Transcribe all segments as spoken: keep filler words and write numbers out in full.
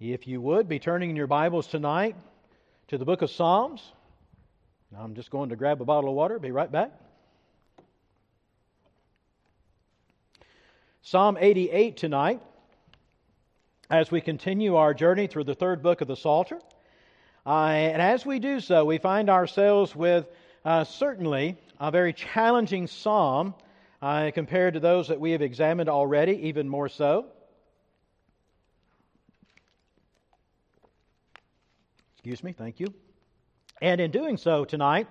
If you would, be turning in your Bibles tonight to the book of Psalms. I'm just going to grab a bottle of water. Be right back. Psalm eighty-eight tonight, as we continue our journey through the third book of the Psalter. Uh, and as we do so, we find ourselves with uh, certainly a very challenging psalm uh, compared to those that we have examined already, even more so. Excuse me, thank you. And in doing so tonight,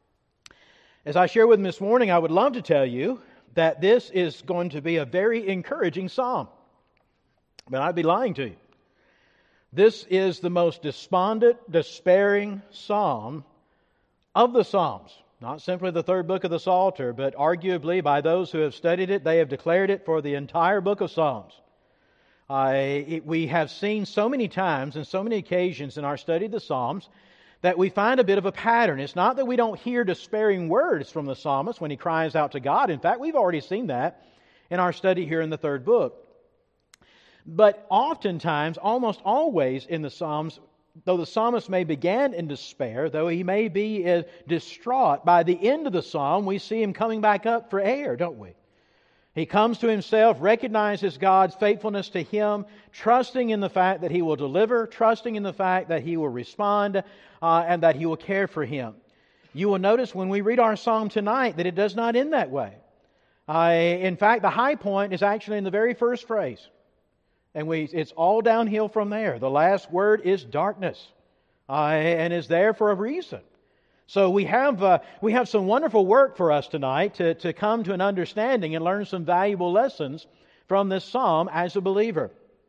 as I share with them this morning, I would love to tell you that this is going to be a very encouraging psalm. But I'd be lying to you. This is the most despondent, despairing psalm of the Psalms. Not simply the third book of the Psalter, but arguably by those who have studied it, they have declared it for the entire book of Psalms. Uh, it, we have seen so many times and so many occasions in our study of the Psalms that we find a bit of a pattern. It's not that we don't hear despairing words from the psalmist when he cries out to God. In fact, we've already seen that in our study here in the third book. But oftentimes, almost always in the Psalms, though the psalmist may begin in despair, though he may be uh, distraught, by the end of the psalm we see him coming back up for air, don't we? He comes to himself, recognizes God's faithfulness to him, trusting in the fact that He will deliver, trusting in the fact that He will respond, uh, and that He will care for him. You will notice when we read our psalm tonight that it does not end that way. Uh, in fact, the high point is actually in the very first phrase. And we it's all downhill from there. The last word is darkness, uh, and is there for a reason. So we have uh, we have some wonderful work for us tonight to, to come to an understanding and learn some valuable lessons from this psalm as a believer.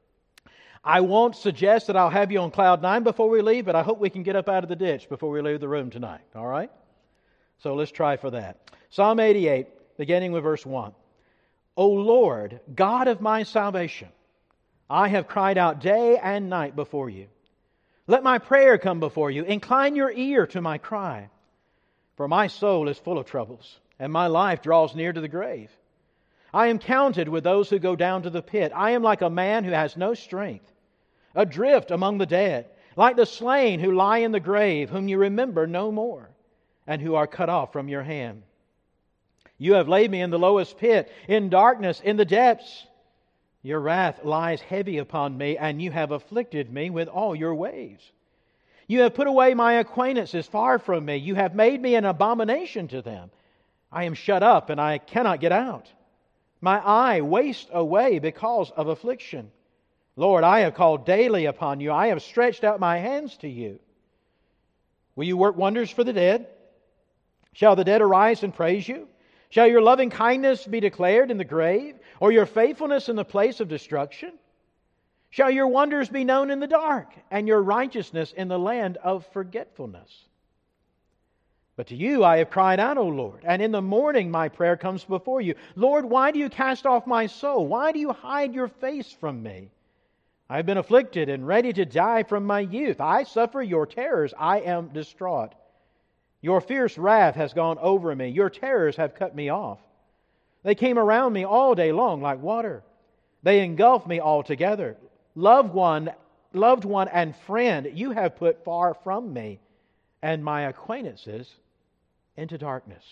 I won't suggest that I'll have you on cloud nine before we leave, but I hope we can get up out of the ditch before we leave the room tonight. All right? So let's try for that. Psalm eighty-eight, beginning with verse one. O Lord, God of my salvation, I have cried out day and night before you. Let my prayer come before you. Incline your ear to my cry. For my soul is full of troubles, and my life draws near to the grave. I am counted with those who go down to the pit. I am like a man who has no strength, adrift among the dead, like the slain who lie in the grave, whom you remember no more, and who are cut off from your hand. You have laid me in the lowest pit, in darkness, in the depths. Your wrath lies heavy upon me, and you have afflicted me with all your ways. You have put away my acquaintances far from me. You have made me an abomination to them. I am shut up, and I cannot get out. My eye wastes away because of affliction. Lord, I have called daily upon you. I have stretched out my hands to you. Will you work wonders for the dead? Shall the dead arise and praise you? Shall your loving kindness be declared in the grave, or your faithfulness in the place of destruction? Shall your wonders be known in the dark, and your righteousness in the land of forgetfulness? But to you I have cried out, O Lord, and in the morning my prayer comes before you. Lord, why do you cast off my soul? Why do you hide your face from me? I have been afflicted and ready to die from my youth. I suffer your terrors. I am distraught. Your fierce wrath has gone over me. Your terrors have cut me off. They came around me all day long like water. They engulfed me altogether. Loved one, loved one and friend, you have put far from me, and my acquaintances into darkness.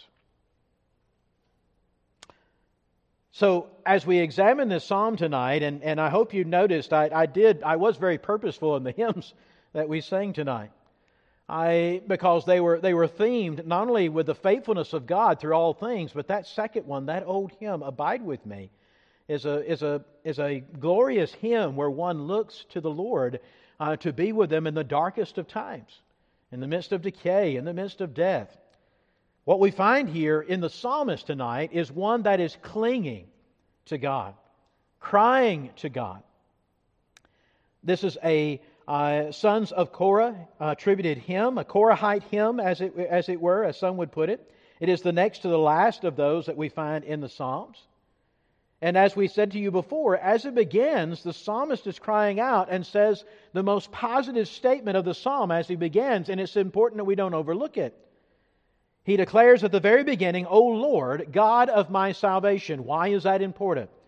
So, as we examine this psalm tonight, and, and I hope you noticed, I, I did, I was very purposeful in the hymns that we sang tonight. I, because they were they were themed not only with the faithfulness of God through all things, but that second one, that old hymn, Abide With Me, is a is a is a glorious hymn where one looks to the Lord uh, to be with them in the darkest of times, in the midst of decay, in the midst of death. What we find here in the psalmist tonight is one that is clinging to God, crying to God. This is a Uh, sons of Korah uh, attributed hymn, a Korahite hymn, as it as it were, as some would put it. It is the next to the last of those that we find in the Psalms. And as we said to you before, as it begins, the psalmist is crying out and says the most positive statement of the psalm as he begins, and it's important that we don't overlook it. He declares at the very beginning, O Lord, God of my salvation. Why is that important?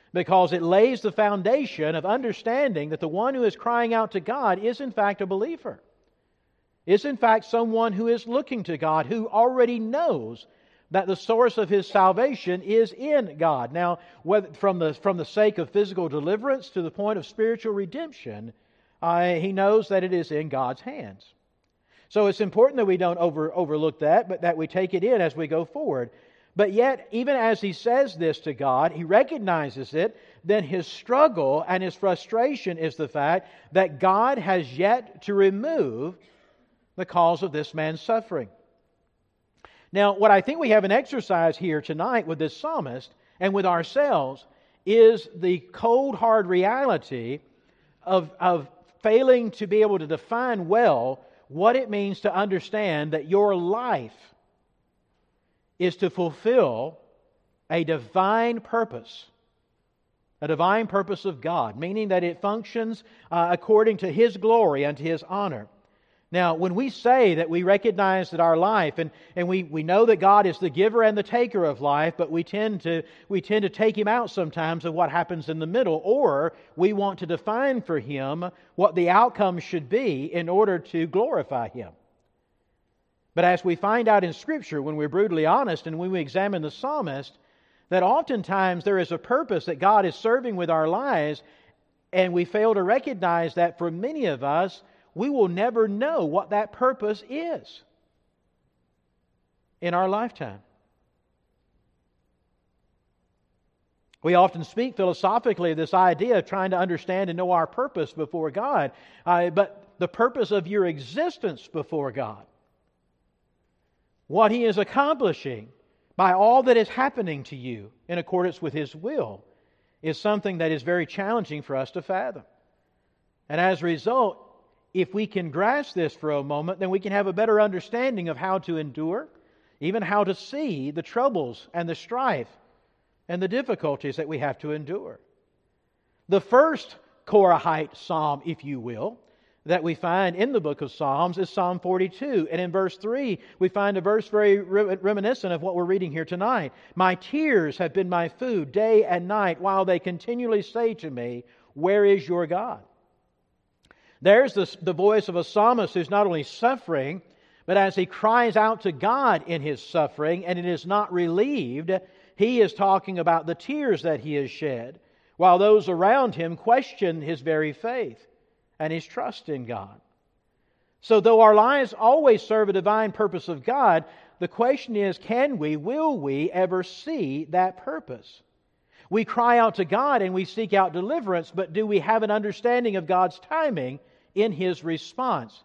because it lays the foundation of understanding that the one who is crying out to God is in fact a believer, is in fact someone who is looking to God, who already knows that the source of his salvation is in God. Now, whether, from the from the sake of physical deliverance to the point of spiritual redemption, uh, he knows that it is in God's hands. So it's important that we don't over, overlook that, but that we take it in as we go forward. But yet, even as he says this to God, he recognizes it, then his struggle and his frustration is the fact that God has yet to remove the cause of this man's suffering. Now, what I think we have an exercise here tonight with this psalmist and with ourselves is the cold, hard reality of, of failing to be able to define well what it means to understand that your life is to fulfill a divine purpose, a divine purpose of God, meaning that it functions uh, according to His glory and to His honor. Now, when we say that we recognize that our life, and, and we, we know that God is the giver and the taker of life, but we tend to we tend to take Him out sometimes of what happens in the middle, or we want to define for Him what the outcome should be in order to glorify Him. But as we find out in Scripture, when we're brutally honest and when we examine the psalmist, that oftentimes there is a purpose that God is serving with our lives, and we fail to recognize that for many of us, we will never know what that purpose is in our lifetime. We often speak philosophically of this idea of trying to understand and know our purpose before God, uh, but the purpose of your existence before God, what He is accomplishing by all that is happening to you in accordance with His will, is something that is very challenging for us to fathom. And as a result, if we can grasp this for a moment, then we can have a better understanding of how to endure, even how to see the troubles and the strife and the difficulties that we have to endure. The first Korahite psalm, if you will, that we find in the book of Psalms is Psalm forty-two. And in verse three, we find a verse very reminiscent of what we're reading here tonight. My tears have been my food day and night, while they continually say to me, where is your God? There's the, the voice of a psalmist who's not only suffering, but as he cries out to God in his suffering and it is not relieved, he is talking about the tears that he has shed, while those around him question his very faith and his trust in God. So though our lives always serve a divine purpose of God, the question is, can we, will we ever see that purpose? We cry out to God and we seek out deliverance, but do we have an understanding of God's timing in His response?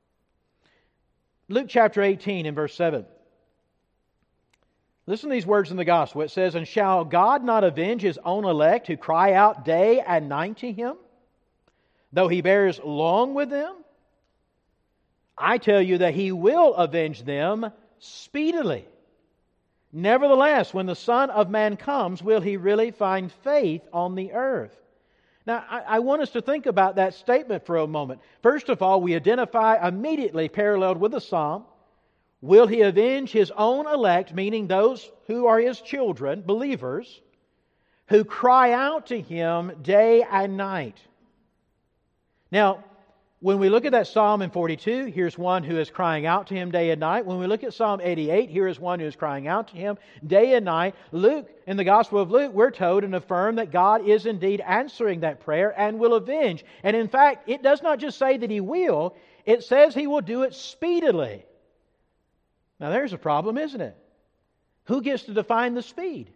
Luke chapter eighteen and verse seven. Listen to these words in the Gospel. It says, and shall God not avenge His own elect who cry out day and night to Him, though He bears long with them? I tell you that He will avenge them speedily. Nevertheless, when the Son of Man comes, will He really find faith on the earth? Now, I, I want us to think about that statement for a moment. First of all, we identify immediately, paralleled with the psalm, will He avenge His own elect, meaning those who are His children, believers, who cry out to Him day and night. Now, when we look at that Psalm in forty-two, here's one who is crying out to Him day and night. When we look at Psalm eighty-eight, here is one who is crying out to Him day and night. Luke, in the Gospel of Luke, we're told and affirmed that God is indeed answering that prayer and will avenge. And in fact, it does not just say that He will, it says He will do it speedily. Now there's a problem, isn't it? Who gets to define the speed?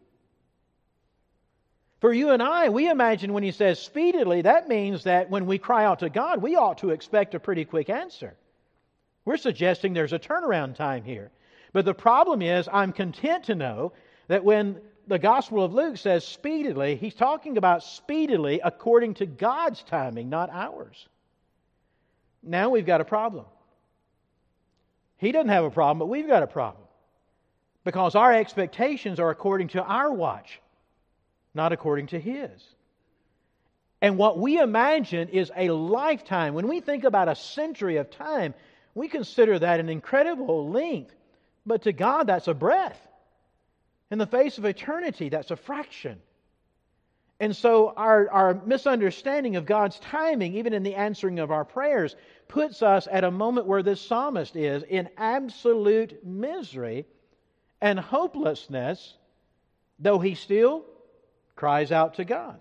For you and I, we imagine when He says speedily, that means that when we cry out to God, we ought to expect a pretty quick answer. We're suggesting there's a turnaround time here. But the problem is, I'm content to know that when the Gospel of Luke says speedily, He's talking about speedily according to God's timing, not ours. Now we've got a problem. He doesn't have a problem, but we've got a problem. Because our expectations are according to our watch, not according to His. And what we imagine is a lifetime. When we think about a century of time, we consider that an incredible length. But to God, that's a breath. In the face of eternity, that's a fraction. And so our, our misunderstanding of God's timing, even in the answering of our prayers, puts us at a moment where this psalmist is in absolute misery and hopelessness, though he still cries out to God.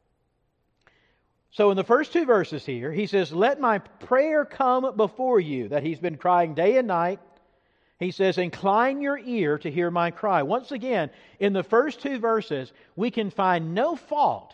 So in the first two verses here, he says, let my prayer come before you, that he's been crying day and night. He says, incline your ear to hear my cry. Once again, in the first two verses, we can find no fault,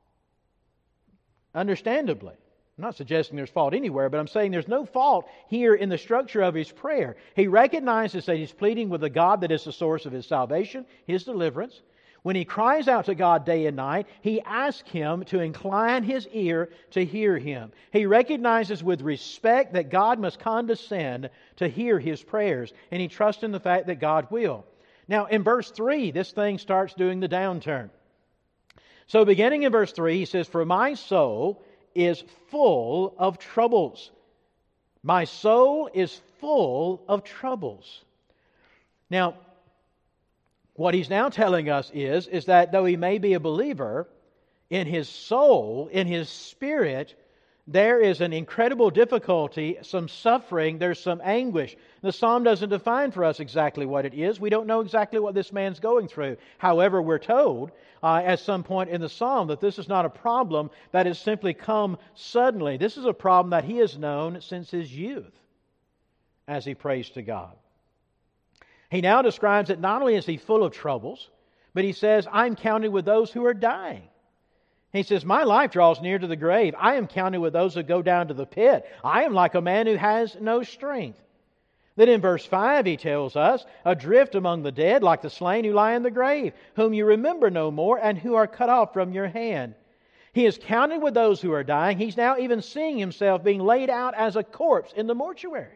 understandably. I'm not suggesting there's fault anywhere, but I'm saying there's no fault here in the structure of his prayer. He recognizes that he's pleading with a God that is the source of his salvation, his deliverance. When he cries out to God day and night, he asks Him to incline his ear to hear him. He recognizes with respect that God must condescend to hear his prayers, and he trusts in the fact that God will. Now, in verse three, this thing starts doing the downturn. So beginning in verse three, he says, for my soul is full of troubles. My soul is full of troubles. Now, what he's now telling us is, is that though he may be a believer, in his soul, in his spirit, there is an incredible difficulty, some suffering, there's some anguish. The psalm doesn't define for us exactly what it is. We don't know exactly what this man's going through. However, we're told uh, at some point in the psalm that this is not a problem that has simply come suddenly. This is a problem that he has known since his youth as he prays to God. He now describes that not only is he full of troubles, but he says, I'm counted with those who are dying. He says, my life draws near to the grave. I am counted with those who go down to the pit. I am like a man who has no strength. Then in verse five he tells us, adrift among the dead, like the slain who lie in the grave, whom you remember no more, and who are cut off from your hand. He is counted with those who are dying. He's now even seeing himself being laid out as a corpse in the mortuary.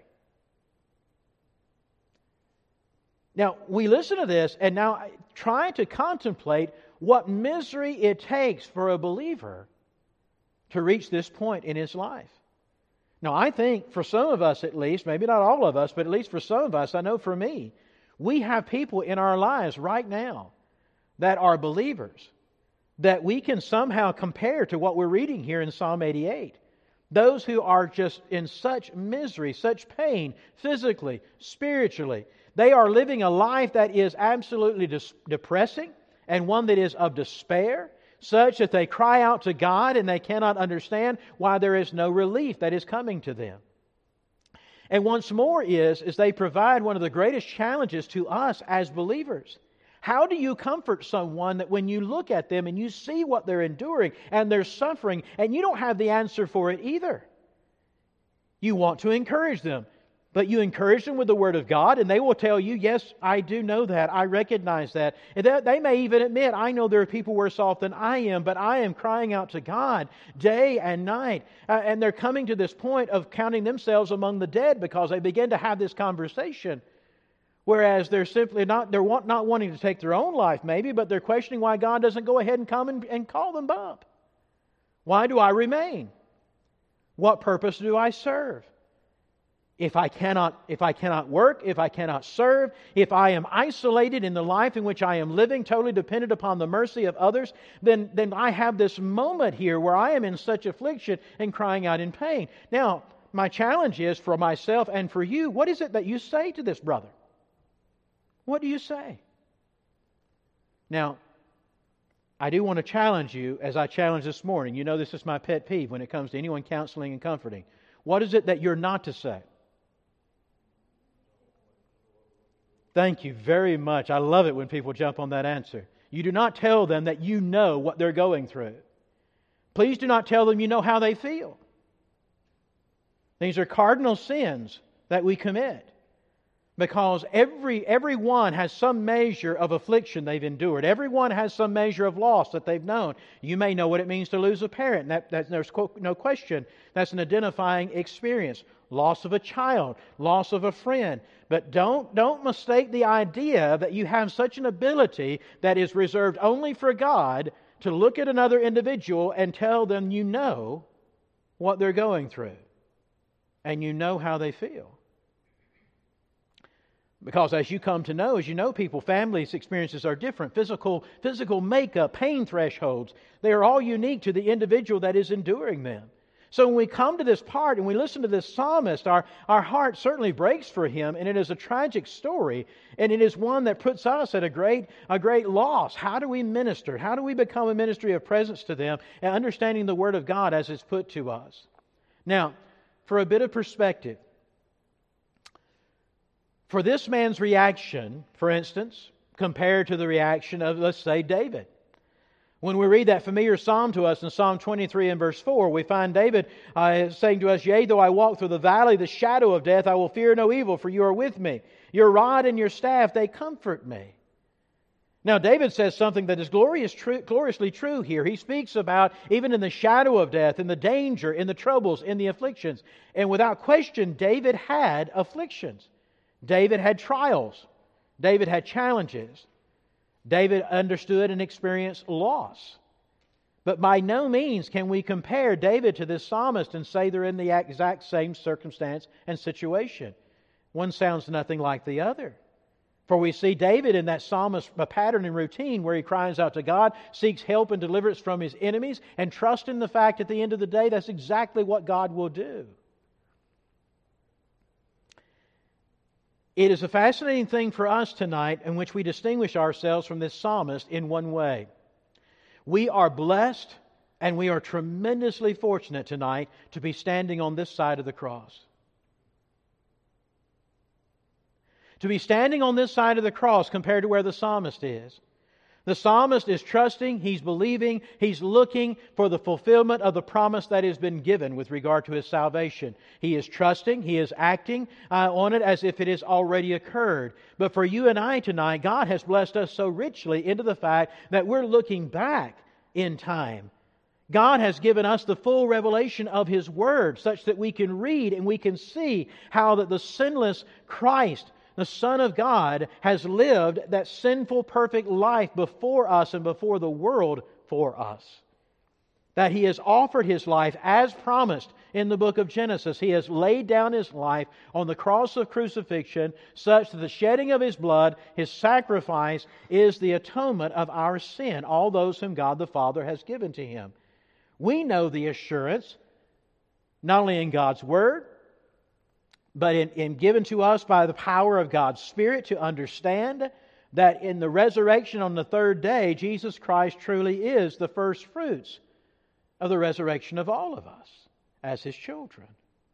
Now, we listen to this and now try to contemplate what misery it takes for a believer to reach this point in his life. Now, I think for some of us at least, maybe not all of us, but at least for some of us, I know for me, we have people in our lives right now that are believers that we can somehow compare to what we're reading here in Psalm eighty-eight. Those who are just in such misery, such pain, physically, spiritually. They are living a life that is absolutely dis- depressing and one that is of despair, such that they cry out to God and they cannot understand why there is no relief that is coming to them. And once more is, is they provide one of the greatest challenges to us as believers. How do you comfort someone that when you look at them and you see what they're enduring and they're suffering and you don't have the answer for it either? You want to encourage them. But you encourage them with the Word of God, and they will tell you, yes, I do know that. I recognize that. And they may even admit, I know there are people worse off than I am, but I am crying out to God day and night. Uh, and they're coming to this point of counting themselves among the dead because they begin to have this conversation. Whereas they're simply not, they're want, not wanting to take their own life maybe, but they're questioning why God doesn't go ahead and come and, and call them up. Why do I remain? What purpose do I serve? If I cannot, if I cannot work, if I cannot serve, if I am isolated in the life in which I am living, totally dependent upon the mercy of others, then, then I have this moment here where I am in such affliction and crying out in pain. Now, my challenge is for myself and for you, what is it that you say to this brother? What do you say? Now, I do want to challenge you, as I challenged this morning. You know this is my pet peeve when it comes to anyone counseling and comforting. What is it that you're not to say? Thank you very much. I love it when people jump on that answer. You do not tell them that you know what they're going through. Please do not tell them you know how they feel. These are cardinal sins that we commit. Because every everyone has some measure of affliction they've endured. Everyone has some measure of loss that they've known. You may know what it means to lose a parent. That, that, there's no question. That's an identifying experience. Loss of a child. Loss of a friend. But don't, don't mistake the idea that you have such an ability that is reserved only for God to look at another individual and tell them you know what they're going through. And you know how they feel. Because as you come to know, as you know people, families' experiences are different. Physical, physical makeup, pain thresholds, they are all unique to the individual that is enduring them. So when we come to this part and we listen to this psalmist, our, our heart certainly breaks for him, and it is a tragic story, and it is one that puts us at a great, a great loss. How do we minister? How do we become a ministry of presence to them and understanding the Word of God as it's put to us? Now, for a bit of perspective, for this man's reaction, for instance, compared to the reaction of, let's say, David. When we read that familiar psalm to us in Psalm twenty-three and verse four, we find David uh, saying to us, "Yea, though I walk through the valley of the shadow of death, I will fear no evil, for you are with me. Your rod and your staff, they comfort me." Now, David says something that is glorious, true, gloriously true here. He speaks about even in the shadow of death, in the danger, in the troubles, in the afflictions. And without question, David had afflictions. David had trials. David had challenges. David understood and experienced loss. But by no means can we compare David to this psalmist and say they're in the exact same circumstance and situation. One sounds nothing like the other. For we see David in that psalmist a pattern and routine where he cries out to God, seeks help and deliverance from his enemies, and trusts in the fact at the end of the day that's exactly what God will do. It is a fascinating thing for us tonight in which we distinguish ourselves from this psalmist in one way. We are blessed and we are tremendously fortunate tonight to be standing on this side of the cross. To be standing on this side of the cross compared to where the psalmist is. The psalmist is trusting, he's believing, he's looking for the fulfillment of the promise that has been given with regard to his salvation. He is trusting, he is acting uh, on it as if it has already occurred. But for you and I tonight, God has blessed us so richly into the fact that we're looking back in time. God has given us the full revelation of His Word such that we can read and we can see how that the sinless Christ, the Son of God, has lived that sinful, perfect life before us and before the world for us. That He has offered His life as promised in the book of Genesis. He has laid down His life on the cross of crucifixion such that the shedding of His blood, His sacrifice, is the atonement of our sin, all those whom God the Father has given to Him. We know the assurance, not only in God's Word, but in, in given to us by the power of God's Spirit to understand that in the resurrection on the third day, Jesus Christ truly is the first fruits of the resurrection of all of us as His children.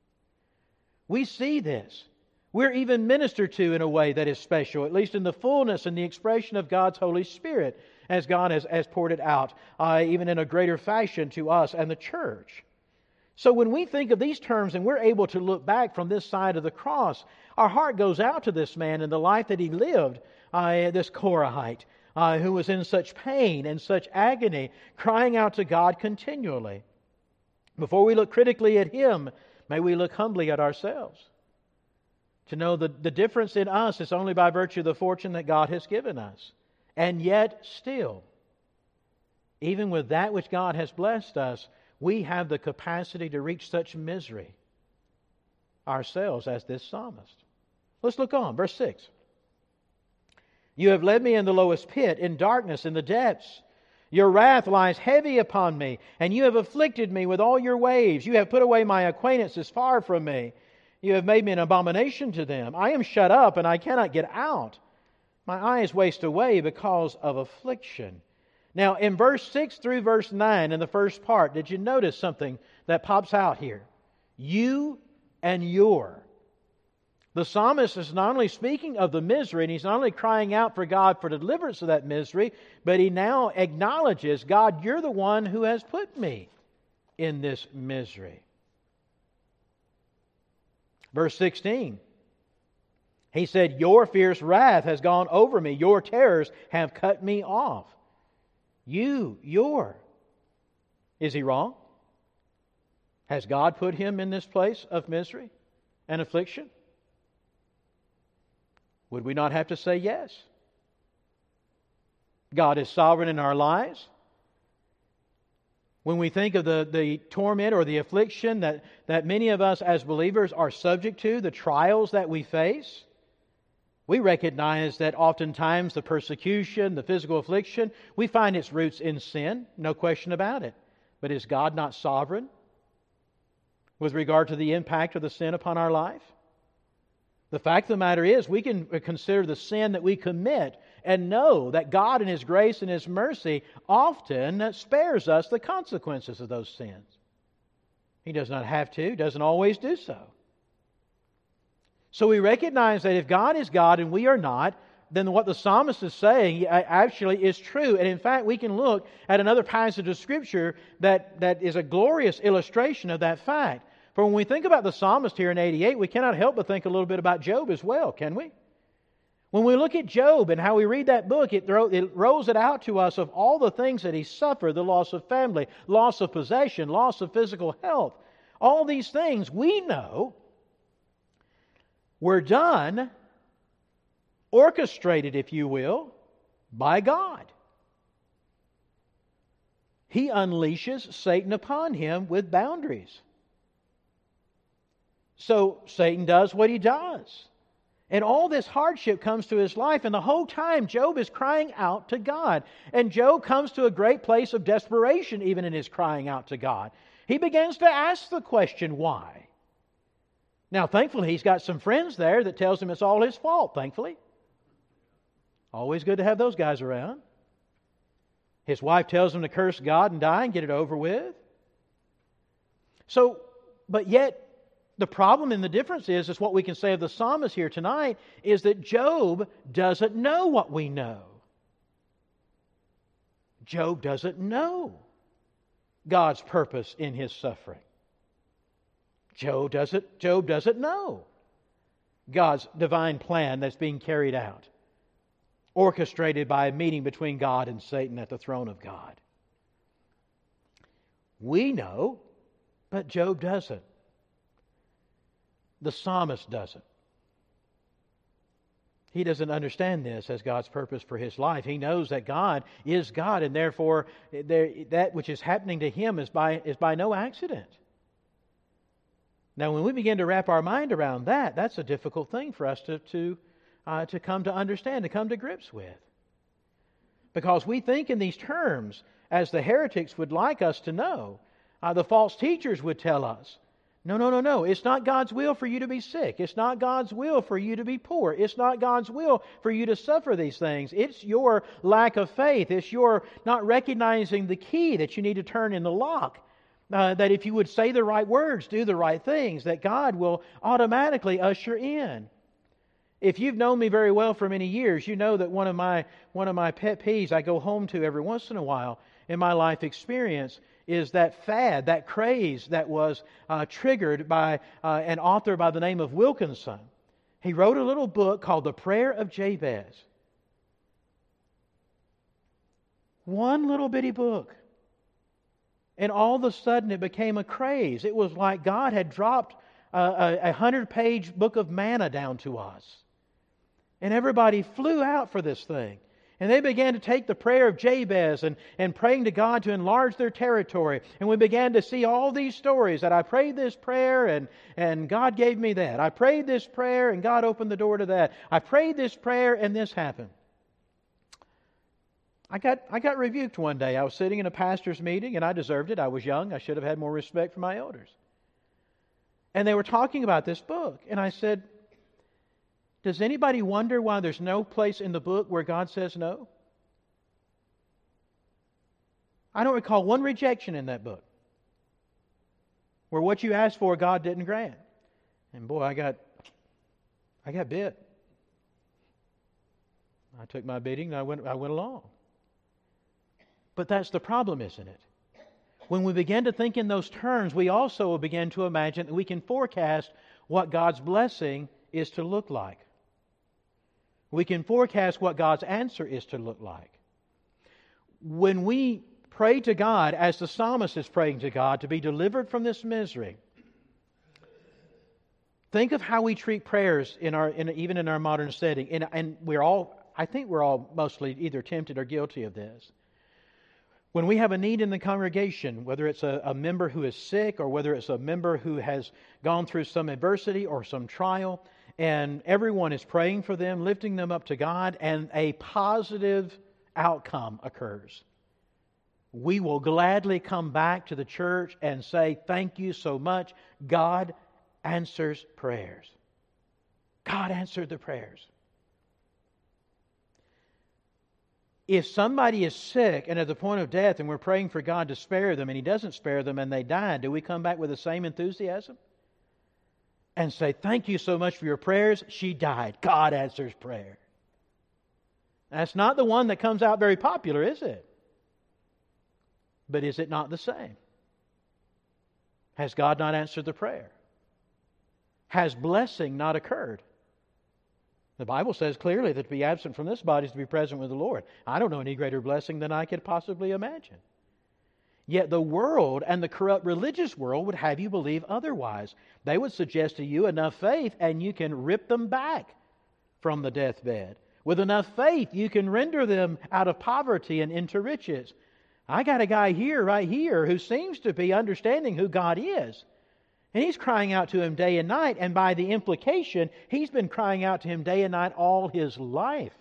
We see this. We're even ministered to in a way that is special, at least in the fullness and the expression of God's Holy Spirit, as God has, has poured it out, uh, even in a greater fashion to us and the church. So when we think of these terms and we're able to look back from this side of the cross, our heart goes out to this man and the life that he lived, uh, this Korahite, uh, who was in such pain and such agony, crying out to God continually. Before we look critically at him, may we look humbly at ourselves. To know that the difference in us is only by virtue of the fortune that God has given us. And yet still, even with that which God has blessed us, we have the capacity to reach such misery ourselves as this psalmist. Let's look on. Verse six. You have led me in the lowest pit, in darkness, in the depths. Your wrath lies heavy upon me, and you have afflicted me with all your waves. You have put away my acquaintances far from me. You have made me an abomination to them. I am shut up, and I cannot get out. My eyes waste away because of affliction. Now, in verse six through verse nine, in the first part, did you notice something that pops out here? You and your. The psalmist is not only speaking of the misery, and he's not only crying out for God for deliverance of that misery, but he now acknowledges, God, you're the one who has put me in this misery. Verse sixteen, he said, your fierce wrath has gone over me. Your terrors have cut me off. You, your. Is he wrong? Has God put him in this place of misery and affliction? Would we not have to say yes? God is sovereign in our lives. When we think of the, the torment or the affliction that, that many of us as believers are subject to, the trials that we face, We recognize that oftentimes the persecution, the physical affliction, we find its roots in sin, no question about it. But is God not sovereign with regard to the impact of the sin upon our life? The fact of the matter is, we can consider the sin that we commit and know that God in His grace and His mercy often spares us the consequences of those sins. He does not have to, doesn't always do so. So we recognize that if God is God and we are not, then what the psalmist is saying actually is true. And in fact, we can look at another passage of Scripture that, that is a glorious illustration of that fact. For when we think about the psalmist here in eighty-eight, we cannot help but think a little bit about Job as well, can we? When we look at Job and how we read that book, it, throw, it rolls it out to us of all the things that he suffered, the loss of family, loss of possession, loss of physical health. All these things we know were done, orchestrated, if you will, by God. He unleashes Satan upon him with boundaries. So Satan does what he does. And all this hardship comes to his life, and the whole time Job is crying out to God. And Job comes to a great place of desperation even in his crying out to God. He begins to ask the question, why? Now, thankfully, he's got some friends there that tells him it's all his fault, thankfully. Always good to have those guys around. His wife tells him to curse God and die and get it over with. So, but yet, the problem and the difference is, is what we can say of the psalmist here tonight, is that Job doesn't know what we know. Job doesn't know God's purpose in his suffering. Job doesn't, Job doesn't know God's divine plan that's being carried out, orchestrated by a meeting between God and Satan at the throne of God. We know, but Job doesn't. The psalmist doesn't. He doesn't understand this as God's purpose for his life. He knows that God is God, and therefore there, that which is happening to him is by, is by no accident. Now, when we begin to wrap our mind around that, that's a difficult thing for us to, to, uh, to come to understand, to come to grips with. Because we think in these terms, as the heretics would like us to know, uh, the false teachers would tell us, No, no, no, no. It's not God's will for you to be sick. It's not God's will for you to be poor. It's not God's will for you to suffer these things. It's your lack of faith. It's your not recognizing the key that you need to turn in the lock. Uh, that if you would say the right words, do the right things, that God will automatically usher in. If you've known me very well for many years, you know that one of my one of my pet peeves I go home to every once in a while in my life experience is that fad, that craze that was uh, triggered by uh, an author by the name of Wilkinson. He wrote a little book called The Prayer of Jabez. One little bitty book. And all of a sudden it became a craze. It was like God had dropped a, a hundred-page book of manna down to us. And everybody flew out for this thing. And they began to take the prayer of Jabez and, and praying to God to enlarge their territory. And we began to see all these stories that I prayed this prayer and, and God gave me that. I prayed this prayer and God opened the door to that. I prayed this prayer and this happened. I got I got rebuked one day. I was sitting in a pastor's meeting and I deserved it. I was young. I should have had more respect for my elders. And they were talking about this book. And I said, does anybody wonder why there's no place in the book where God says no? I don't recall one rejection in that book where what you asked for God didn't grant. And boy, I got I got bit. I took my beating and I went I went along. But that's the problem, isn't it? When we begin to think in those terms, we also begin to imagine that we can forecast what God's blessing is to look like. We can forecast what God's answer is to look like. When we pray to God, as the psalmist is praying to God, to be delivered from this misery, think of how we treat prayers in our, in, even in our modern setting. And, and we're all, I think we're all mostly either tempted or guilty of this. When we have a need in the congregation, whether it's a, a member who is sick or whether it's a member who has gone through some adversity or some trial, and everyone is praying for them, lifting them up to God, and a positive outcome occurs. We will gladly come back to the church and say, thank you so much. God answers prayers. God answered the prayers. If somebody is sick and at the point of death and we're praying for God to spare them and He doesn't spare them and they die, do we come back with the same enthusiasm? And say, thank you so much for your prayers. She died. God answers prayer. That's not the one that comes out very popular, is it? But is it not the same? Has God not answered the prayer? Has blessing not occurred? The Bible says clearly that to be absent from this body is to be present with the Lord. I don't know any greater blessing than I could possibly imagine. Yet the world and the corrupt religious world would have you believe otherwise. They would suggest to you enough faith and you can rip them back from the deathbed. With enough faith, you can render them out of poverty and into riches. I got a guy here, right here, who seems to be understanding who God is. And he's crying out to Him day and night, and by the implication, he's been crying out to Him day and night all his life.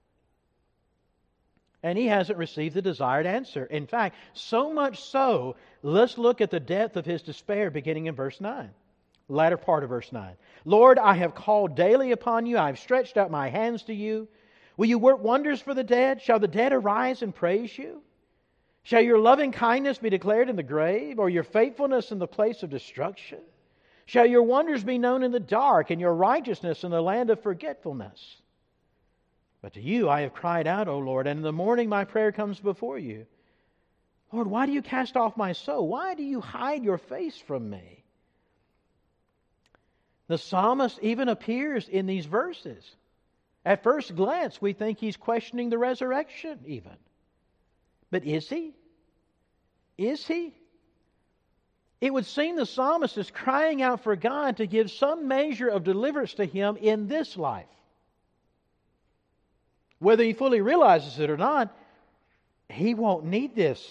And he hasn't received the desired answer. In fact, so much so, let's look at the depth of his despair beginning in verse nine. Latter part of verse nine. Lord, I have called daily upon You. I have stretched out my hands to You. Will You work wonders for the dead? Shall the dead arise and praise You? Shall Your loving kindness be declared in the grave, or Your faithfulness in the place of destruction? Shall Your wonders be known in the dark, and Your righteousness in the land of forgetfulness? But to You I have cried out, O Lord, and in the morning my prayer comes before You. Lord, why do You cast off my soul? Why do You hide Your face from me? The psalmist even appears in these verses. At first glance, we think he's questioning the resurrection even. But is he? Is he? It would seem the psalmist is crying out for God to give some measure of deliverance to him in this life. Whether he fully realizes it or not, he won't need this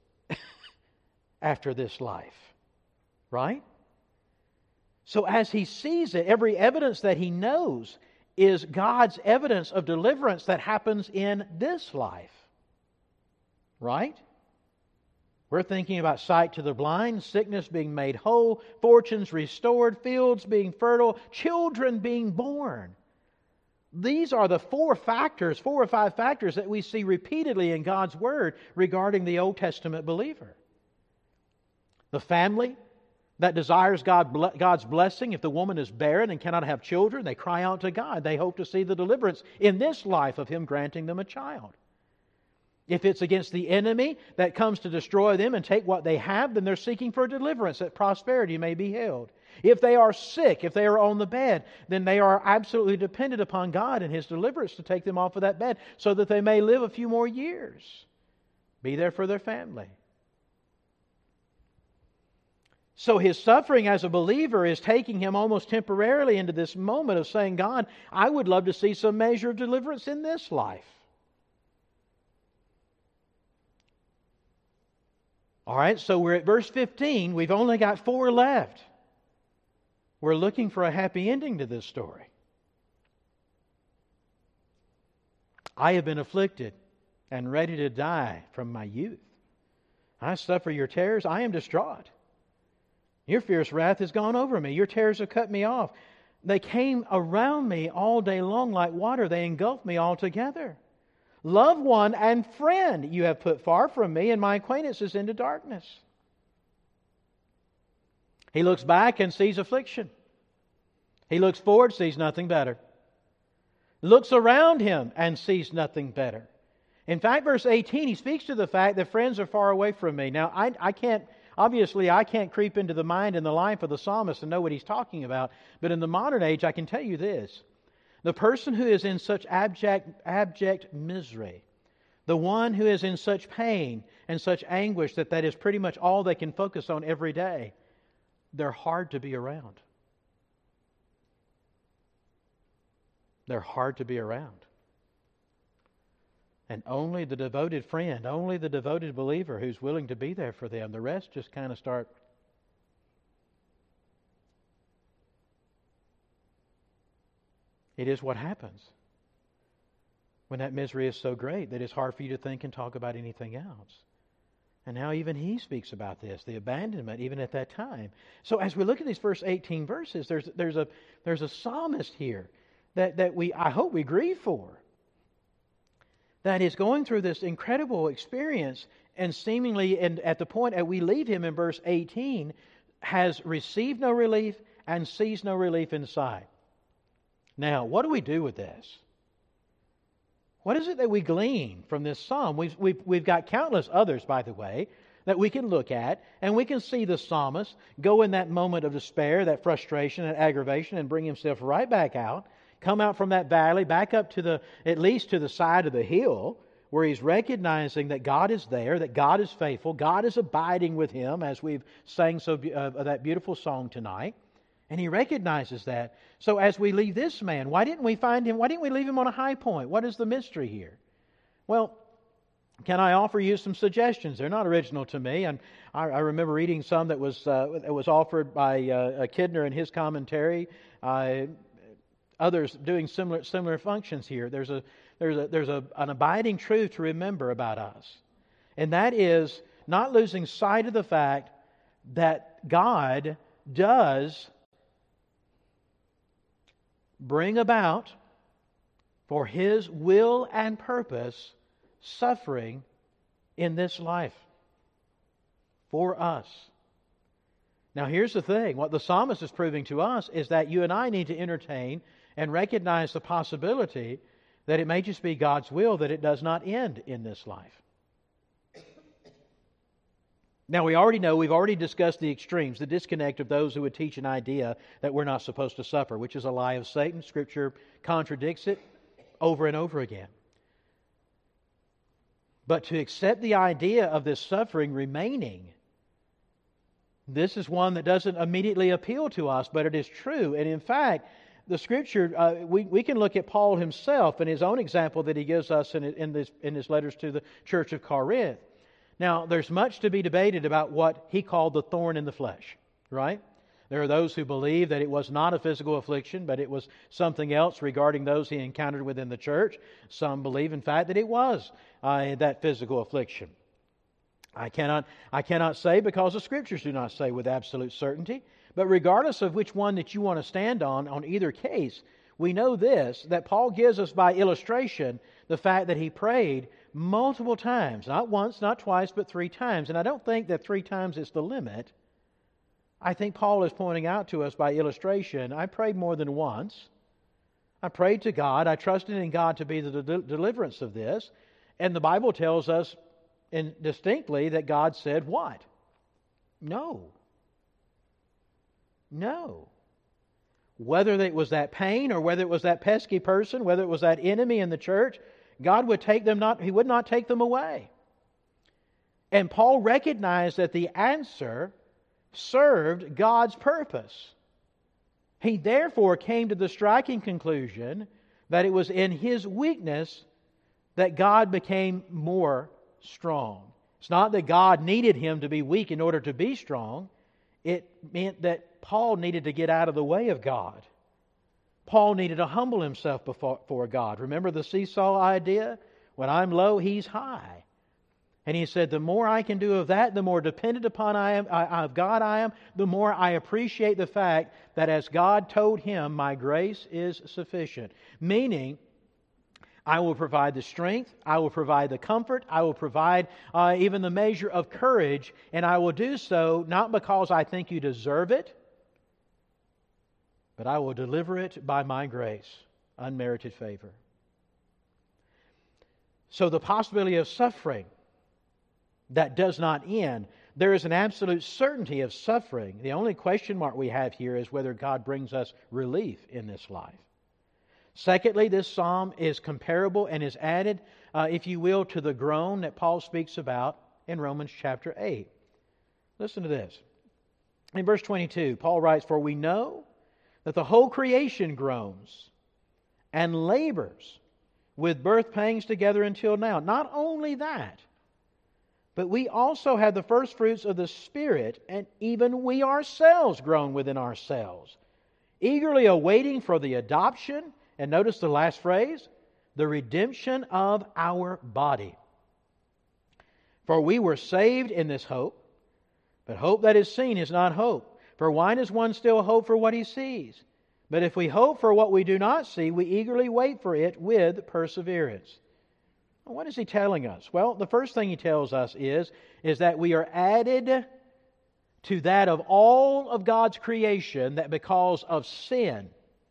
after this life. Right? So as he sees it, every evidence that he knows is God's evidence of deliverance that happens in this life. Right? We're thinking about sight to the blind, sickness being made whole, fortunes restored, fields being fertile, children being born. These are the four factors, four or five factors that we see repeatedly in God's Word regarding the Old Testament believer. The family that desires God, God's blessing. If the woman is barren and cannot have children, they cry out to God. They hope to see the deliverance in this life of Him granting them a child. If it's against the enemy that comes to destroy them and take what they have, then they're seeking for deliverance that prosperity may be held. If they are sick, if they are on the bed, then they are absolutely dependent upon God and His deliverance to take them off of that bed so that they may live a few more years. Be there for their family. So his suffering as a believer is taking him almost temporarily into this moment of saying, God, I would love to see some measure of deliverance in this life. All right, so we're at verse fifteen. We've only got four left. We're looking for a happy ending to this story. I have been afflicted and ready to die from my youth. I suffer Your terrors. I am distraught. Your fierce wrath has gone over me. Your terrors have cut me off. They came around me all day long like water. They engulfed me altogether. Loved one and friend You have put far from me, and my acquaintance is into darkness. He looks back and sees affliction. He looks forward, sees nothing better. Looks around him and sees nothing better. In fact, verse eighteen, he speaks to the fact that friends are far away from me. Now, I, I can't Obviously, I can't creep into the mind and the life of the psalmist and know what he's talking about. But in the modern age, I can tell you this. The person who is in such abject, abject misery, the one who is in such pain and such anguish that that is pretty much all they can focus on every day, they're hard to be around. They're hard to be around. And only the devoted friend, only the devoted believer who's willing to be there for them. The rest just kind of start. It is what happens when that misery is so great that it's hard for you to think and talk about anything else. And now even he speaks about this, the abandonment, even at that time. So as we look at these first eighteen verses, there's there's a there's a psalmist here that, that we I hope we grieve for, that is going through this incredible experience, and seemingly, and at the point that we leave him in verse eighteen, has received no relief and sees no relief inside. Now, what do we do with this? What is it that we glean from this psalm? We've, we've, we've got countless others, by the way, that we can look at, and we can see the psalmist go in that moment of despair, that frustration and aggravation, and bring himself right back out, come out from that valley, back up to the, at least to the side of the hill, where he's recognizing that God is there, that God is faithful, God is abiding with him, as we've sang so uh, that beautiful song tonight. And he recognizes that. So as we leave this man, why didn't we find him? Why didn't we leave him on a high point? What is the mystery here? Well, can I offer you some suggestions? They're not original to me. And I, I remember reading some that was uh, that was offered by uh, Kidner in his commentary. Uh, others doing similar similar functions here. There's a there's a there's a, an abiding truth to remember about us, and that is not losing sight of the fact that God does bring about, for His will and purpose, suffering in this life for us. Now here's the thing. What the psalmist is proving to us is that you and I need to entertain and recognize the possibility that it may just be God's will that it does not end in this life. Now, we already know, we've already discussed the extremes, the disconnect of those who would teach an idea that we're not supposed to suffer, which is a lie of Satan. Scripture contradicts it over and over again. But to accept the idea of this suffering remaining, this is one that doesn't immediately appeal to us, but it is true. And in fact, the Scripture, uh, we, we can look at Paul himself and his own example that he gives us in, in, this, in his letters to the church of Corinth. Now, there's much to be debated about what he called the thorn in the flesh, right? There are those who believe that it was not a physical affliction, but it was something else regarding those he encountered within the church. Some believe, in fact, that it was uh, that physical affliction. I cannot, I cannot say because the Scriptures do not say with absolute certainty. But regardless of which one that you want to stand on, on either case, we know this, that Paul gives us by illustration the fact that he prayed multiple times, not once, not twice, but three times. And I don't think that three times is the limit. I think Paul is pointing out to us by illustration, I prayed more than once. I prayed to God. I trusted in God to be the de- deliverance of this. And the Bible tells us in, distinctly that God said what? No. No. Whether it was that pain or whether it was that pesky person, whether it was that enemy in the church, God would take them not, He would not take them away. And Paul recognized that the answer served God's purpose. He therefore came to the striking conclusion that it was in his weakness that God became more strong. It's not that God needed him to be weak in order to be strong. It meant that Paul needed to get out of the way of God. Paul needed to humble himself before, before God. Remember the seesaw idea? When I'm low, He's high. And he said, the more I can do of that, the more dependent upon I am, I, of God I am, the more I appreciate the fact that as God told him, my grace is sufficient. Meaning, I will provide the strength, I will provide the comfort, I will provide uh, even the measure of courage, and I will do so not because I think you deserve it, but I will deliver it by my grace, unmerited favor. So the possibility of suffering that does not end. There is an absolute certainty of suffering. The only question mark we have here is whether God brings us relief in this life. Secondly, this psalm is comparable and is added, uh, if you will, to the groan that Paul speaks about in Romans chapter eight. Listen to this. In verse twenty-two, Paul writes, for we know that the whole creation groans and labors with birth pangs together until now. Not only that, but we also have the first fruits of the Spirit, and even we ourselves groan within ourselves, eagerly awaiting for the adoption And notice the last phrase, the redemption of our body. For we were saved in this hope, but hope that is seen is not hope. For why does one still hope for what he sees? But if we hope for what we do not see, we eagerly wait for it with perseverance. Well, what is he telling us? Well, the first thing he tells us is, is that we are added to that of all of God's creation that because of sin,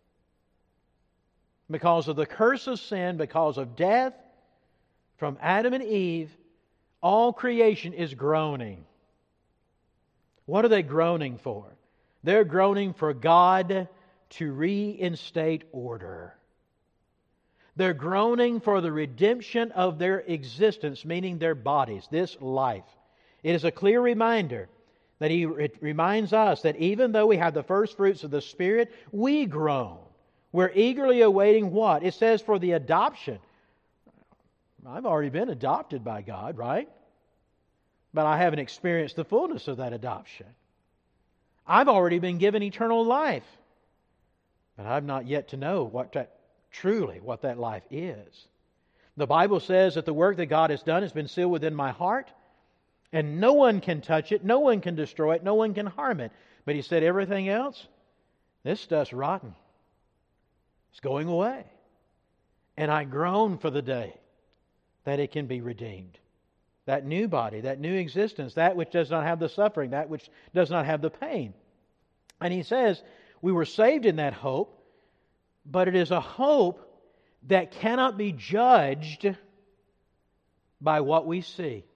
because of the curse of sin, because of death from Adam and Eve, all creation is groaning. What are they groaning for? They're groaning for God to reinstate order. They're groaning for the redemption of their existence, meaning their bodies, this life. It is a clear reminder that He it reminds us that even though we have the first fruits of the Spirit, we groan. We're eagerly awaiting what? It says for the adoption. I've already been adopted by God, right? But I haven't experienced the fullness of that adoption. I've already been given eternal life. But I've not yet to know what that, truly what that life is. The Bible says that the work that God has done has been sealed within my heart, and no one can touch it, no one can destroy it, no one can harm it. But He said everything else, this stuff's rotten. It's going away. And I groan for the day that it can be redeemed. That new body, that new existence, that which does not have the suffering, that which does not have the pain. And He says, we were saved in that hope, but it is a hope that cannot be judged by what we see.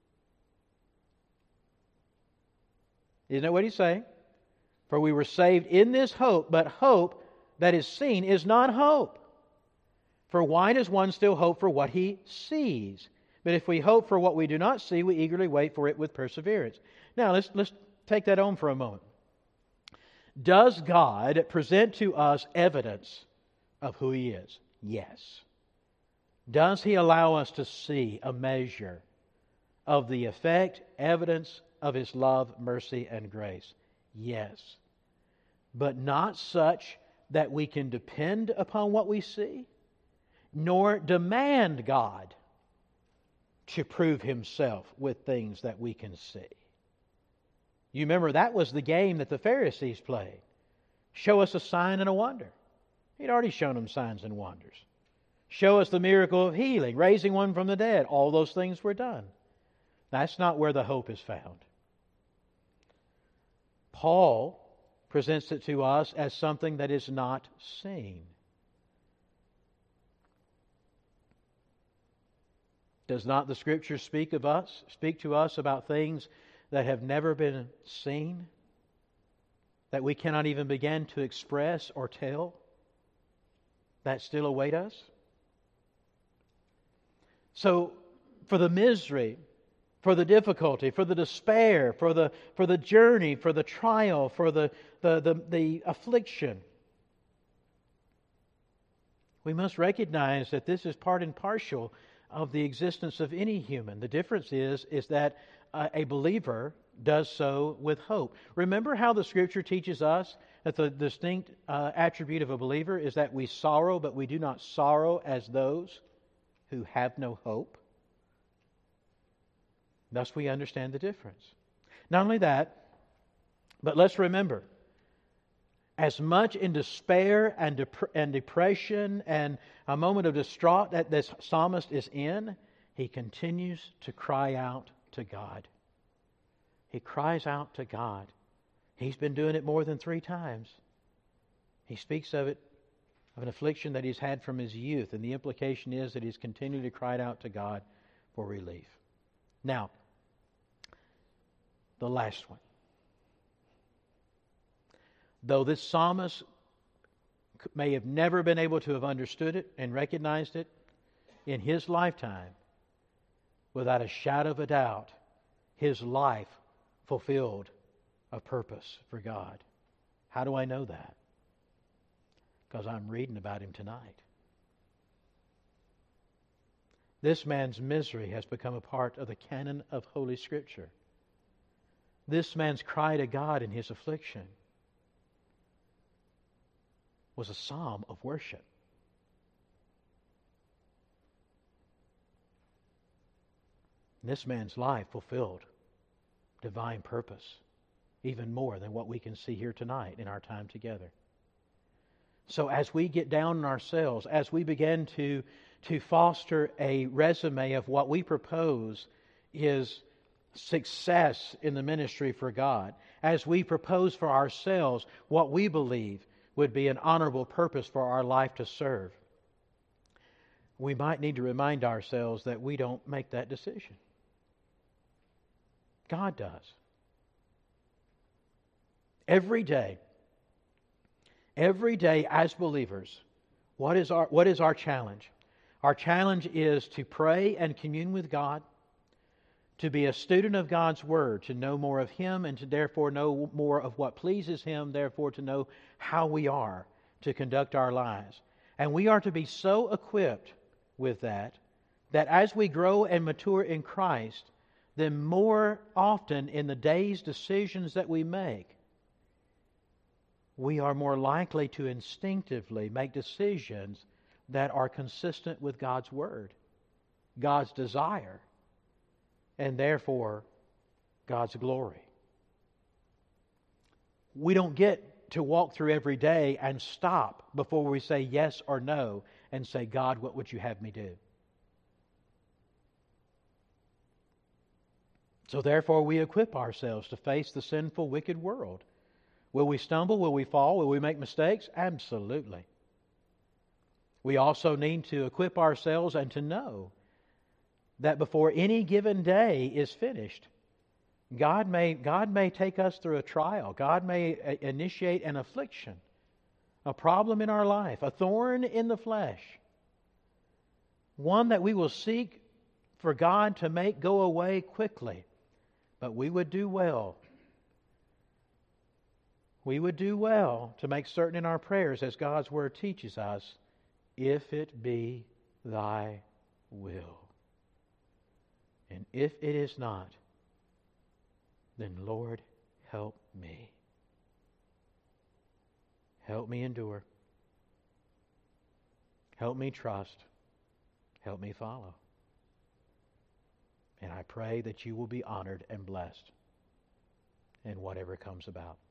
Isn't that what He's saying? For we were saved in this hope, but hope that is seen is not hope. For why does one still hope for what he sees? But if we hope for what we do not see, we eagerly wait for it with perseverance. Now, let's, let's take that on for a moment. Does God present to us evidence of who He is? Yes. Does He allow us to see a measure of the effect, evidence of His love, mercy, and grace? Yes. But not such that we can depend upon what we see, nor demand God to prove Himself with things that we can see. You remember that was the game that the Pharisees played. Show us a sign and a wonder. He'd already shown them signs and wonders. Show us the miracle of healing, raising one from the dead. All those things were done. That's not where the hope is found. Paul presents it to us as something that is not seen. Does not the Scripture speak of us, speak to us about things that have never been seen, that we cannot even begin to express or tell, that still await us? So, for the misery, for the difficulty, for the despair, for the for the journey, for the trial, for the the, the, the affliction, we must recognize that this is part and parcel of the existence of any human. The difference is, is that uh, a believer does so with hope. Remember how the Scripture teaches us that the distinct uh, attribute of a believer is that we sorrow, but we do not sorrow as those who have no hope. Thus we understand the difference. Not only that, but let's remember, as much in despair and, dep- and depression and a moment of distraught that this psalmist is in, he continues to cry out to God. He cries out to God. He's been doing it more than three times. He speaks of it, of an affliction that he's had from his youth, and the implication is that he's continued to cry out to God for relief. Now, the last one. Though this psalmist may have never been able to have understood it and recognized it in his lifetime, without a shadow of a doubt, his life fulfilled a purpose for God. How do I know that? Because I'm reading about him tonight. This man's misery has become a part of the canon of Holy Scripture. This man's cry to God in his affliction was a psalm of worship. And this man's life fulfilled divine purpose, even more than what we can see here tonight in our time together. So as we get down on ourselves, as we begin to, to foster a resume of what we propose is success in the ministry for God, as we propose for ourselves what we believe would be an honorable purpose for our life to serve, we might need to remind ourselves that we don't make that decision. God does. Every day, every day as believers, what is our, what is our challenge? Our challenge is to pray and commune with God, to be a student of God's Word, to know more of Him and to therefore know more of what pleases Him, therefore to know how we are to conduct our lives. And we are to be so equipped with that, that as we grow and mature in Christ, then more often in the day's decisions that we make, we are more likely to instinctively make decisions that are consistent with God's Word, God's desire, and therefore God's glory. We don't get to walk through every day and stop before we say yes or no and say, God, what would you have me do? So therefore we equip ourselves to face the sinful, wicked world. Will we stumble? Will we fall? Will we make mistakes? Absolutely. We also need to equip ourselves and to know that before any given day is finished, God may, God may take us through a trial. God may initiate an affliction, a problem in our life, a thorn in the flesh, one that we will seek for God to make go away quickly. But we would do well. We would do well to make certain in our prayers, as God's Word teaches us, if it be Thy will. And if it is not, then Lord, help me. Help me endure. Help me trust. Help me follow. And I pray that you will be honored and blessed in whatever comes about.